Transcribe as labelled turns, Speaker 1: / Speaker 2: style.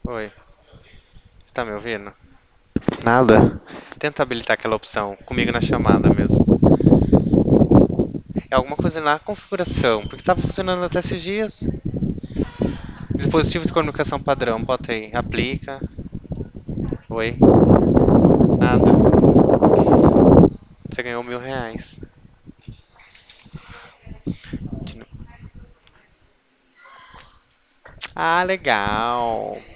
Speaker 1: Oi, você tá me ouvindo? Nada? Tenta habilitar aquela opção, comigo na chamada mesmo. É alguma coisa na configuração, porque tava funcionando até esses dias. Dispositivo de comunicação padrão, bota aí, aplica. Oi, nada. Você ganhou R$ 1.000. Ah, legal.